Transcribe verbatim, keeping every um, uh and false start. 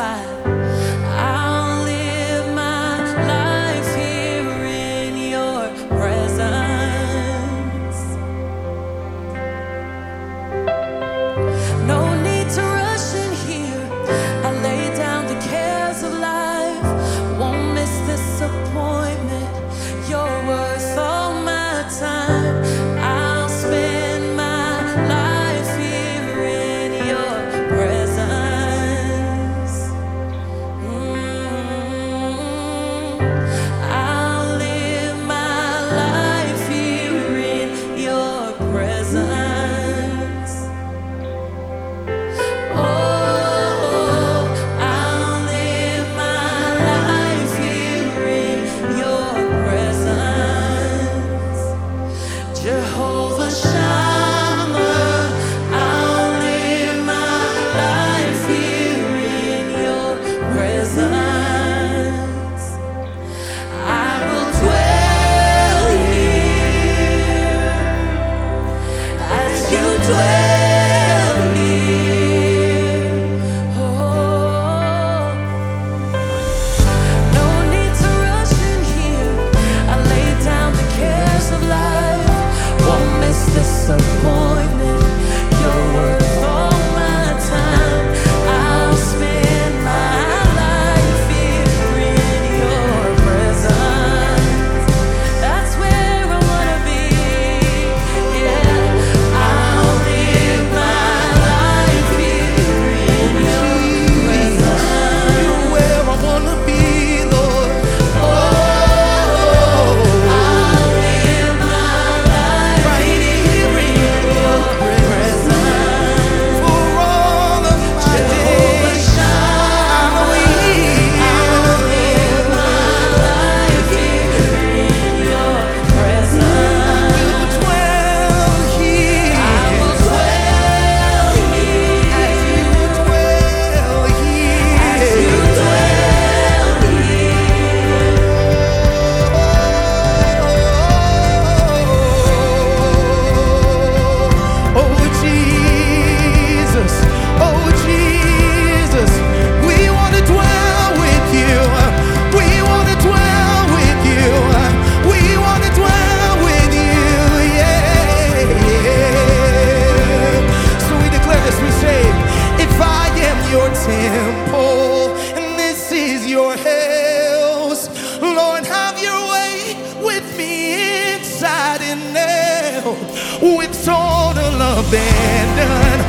satisfied. I'll live my life here in your presence. No need to rush in here. I lay down the cares of life. Won't miss disappointment. You're worth all my time. I'll spend my life here in your presence. Mm. I'll live my life here in your presence. Oh, I'll live my life here in your presence. Jehovah Shammah, I'll live my life here in your presence. I will dwell here as you dwell here. Oh, no need to rush in here. I lay down the cares of life. Won't miss disappointment. You're worth all my time. I'll spend my life here in your presence. That's where I wanna be. Yeah, I'll live my life here in your presence. Where I wanna be, Lord. Oh, I'll live my life Right here in your presence. For all of my Jehovah days, Shammah, I'll live. I'll live my life here in your presence. Will dwell here. I will dwell here As you dwell as you here. dwell Oh Jesus, oh Jesus, we want to dwell with you. We want to dwell with you. We want to dwell with you. Yeah, yeah. So we declare this. We say, if I am your temple and this is your house, Lord, have your way with me inside and out, with total abandon.